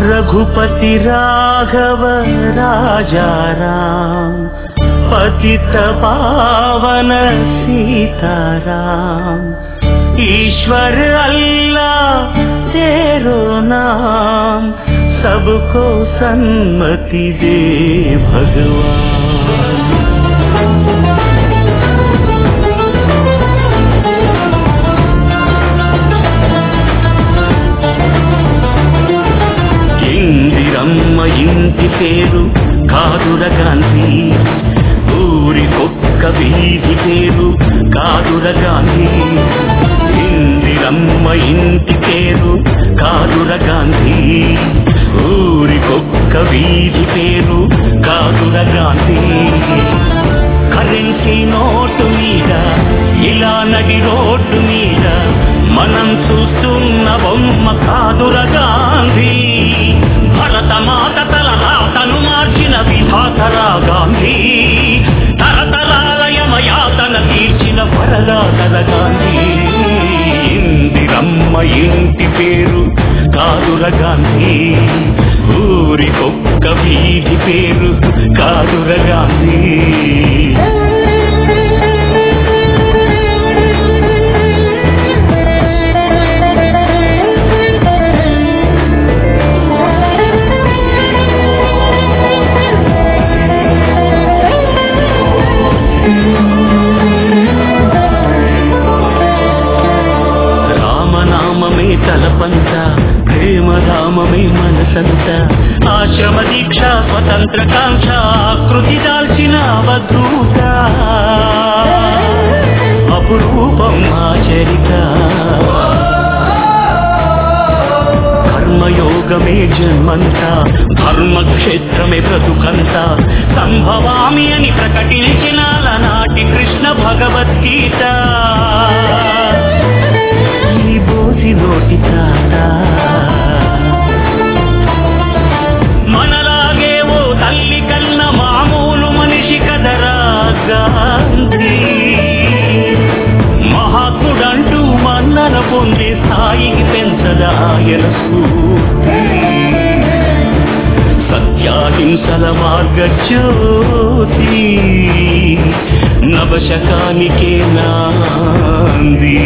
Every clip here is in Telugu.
रघुपति राघव राजा राम, पतित पावन सीताराम। ईश्वर अल्लाह तेरो नाम, सबको सन्मति दे भगवान। ఇందిరమ్మ ఇంటి పేరు కాదుర గాంధీ, ఊరికొక్క వీధి పేరు కాదుర గాంధీ। ఇందిరమ్మ ఇంటి పేరు కాదుర గాంధీ, ఊరికొక్క వీధి పేరు కాదుర గాంధీ। కరెన్సీ నోటు మీద ఇలా నడి రోడ్డు మీద మనం చూస్తున్న బొమ్మ కాదుర గాంధీ। భరత మాత తలరాతను మార్చిన విధాతరా గాంధీ, తరతరాల యమయాతన తీర్చిన వరదాతల గాంధీ। ఇందిరమ్మ ఇంటి పేరు కాదుర గాంధీ, ఊరికొక్క వీధి పేరు కాదుర గాంధీ। తలపంత ప్రేమ రామమే మనసంత, ఆశ్రమ దీక్ష స్వతంత్ర కాంక్ష ఆకృతి దాల్చిన అవధూత, అపురూపం ఆచరిత। కర్మయోగమే జన్మంత, ధర్మక్షేత్రమే బ్రతుకంత, సంభవామి అని ప్రకటించిన నాటి కృష్ణ భగవద్గీత। నోటి తాత మనలాగే ఓ తల్లి కన్న మామూలు మనిషి కదరా గాంధీ। మహాత్ముడంటూ మన్నన పొందే స్థాయికి పెంచదా ఆయన స్ఫూర్తి, సత్యాహింసల మార్గజ్యోతి, నవశకానికే నాంది।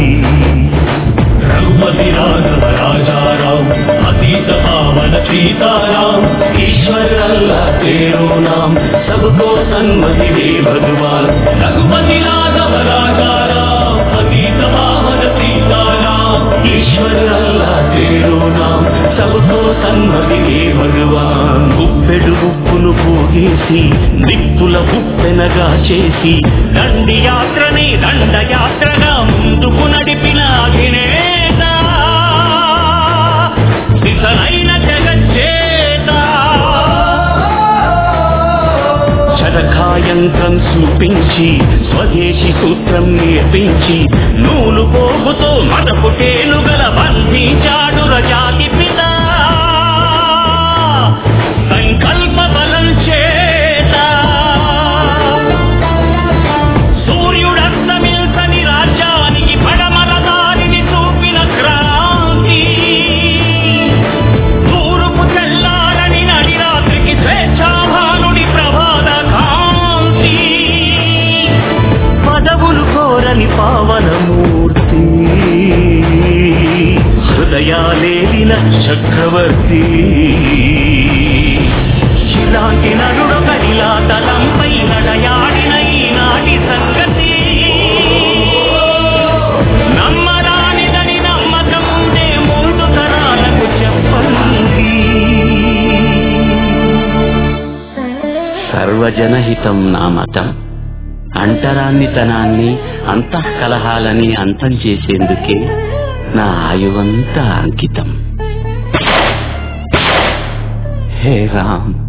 रघुपति राघव राजा राम, अतीत पावन सीताराम। ईश्वर अल्लाह तेरो नाम, सबको सन्मति दे भगवान। रघुपति राघव राजा राम, अतीत पावन सीताराम। ईश्वर अल्लाह तेरो नाम, सबको सन्मति दे भगवान। గుప్పెడు ఉప్పును పోగేసి దిక్కుల ఉప్పెనగా చేసి దండి యాత్రని దండయాత్రగా ముందుకు నడిపిన అధినేత, సిసలైన జగజ్జేత। చరకాయంత్రం చూపించి స్వదేశీ సూత్రం నేర్పించి నూలు పోగుతో మదపు టేనుగల బంధించాడు రజాతి పిత। సంకల్ప బలం చేత సూర్యుడస్తమిల్సని రాజ్యానికి పడమల దారిని చూపిన క్రాంతి, తూర్పు చెల్లాలని నడి రాత్రికి స్వేచ్ఛాభానుడి ప్రభాత కాంతి, పదవులు కోరని పావనమూర్తి, హృదయాలేలిన చక్రవర్తి। ఇలాంటి నరుడొక నిలాతలంపై నడయాడిన ఈనాటి సంగతి, నమ్మరానిదని నమ్మకం ఉండే ముందు తరాలకు చెప్పండి। సర్వజనహితం నా మతం, అంటరాన్నితనాన్ని అంతఃకలహాలని అంతం చేసేందుకే నా ఆయువంతా అంకితం। हे राम।